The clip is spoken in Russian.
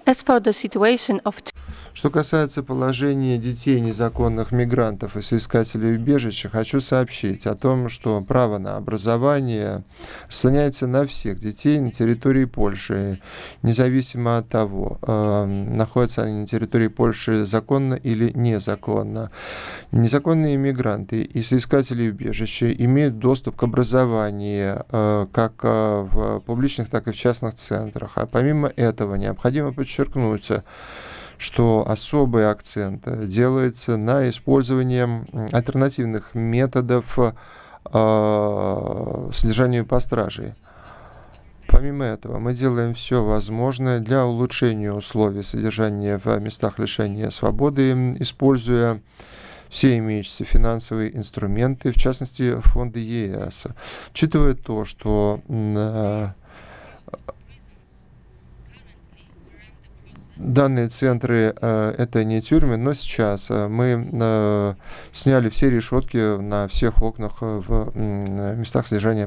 As for the situation of Что касается положения детей незаконных мигрантов и соискателей убежища, хочу сообщить о том, что право на образование распространяется на всех детей на территории Польши, независимо от того, находятся они на территории Польши законно или незаконно. Незаконные мигранты и соискатели убежища имеют доступ к образованию как в публичных, так и в частных центрах. А помимо этого необходимо подчеркнуть, что особый акцент делается на использовании альтернативных методов содержанию по стражей. Помимо этого, мы делаем все возможное для улучшения условий содержания в местах лишения свободы, используя все имеющиеся финансовые инструменты, в частности, фонды ЕС. Учитывая то, что данные центры это не тюрьмы, но сейчас мы сняли все решетки на всех окнах в местах содержания